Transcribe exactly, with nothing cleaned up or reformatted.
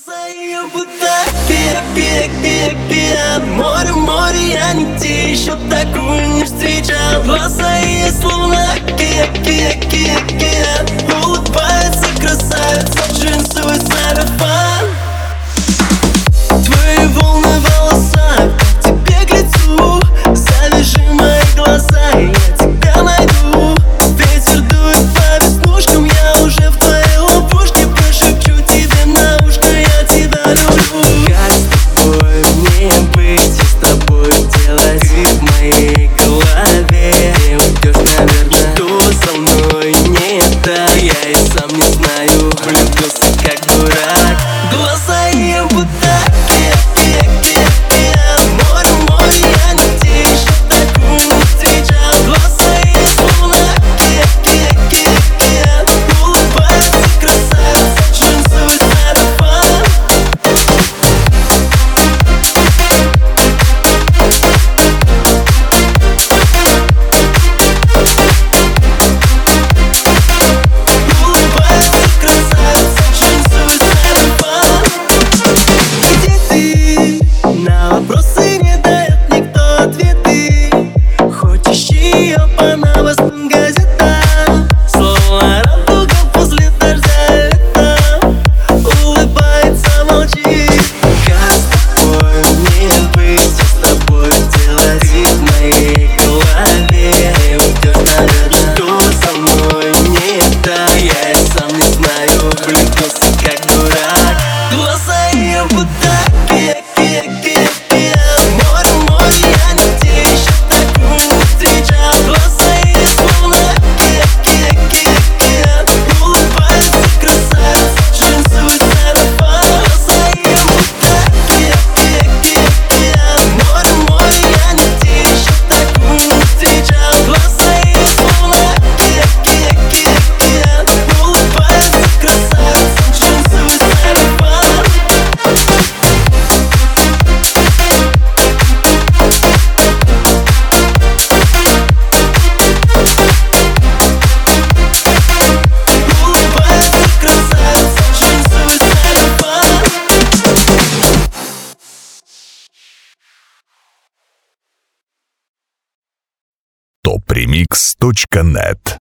Глаза ее будто пия, пия, пия, пия. Море, море, я нигде еще такую не встречал. Глаза ее словно пия, пия, пия, пия. Улыбается красавица, джинсовый сарафан. Твои волны в волосах, к тебе к лицу. Завяжи мои глаза, и я тебя найду. Ветер дует по веснушкам, я уже в твоей ловушке. Прошепчу тебе на ушко, я тебя люблю. Как с тобой мне быть, и с тобой делать? Ты в моей голове, не уйдешь, наверное. Что со мной не так, я и сам не знаю. Влюбился как дурак. Глаза ее будто топ ремикс точка нет.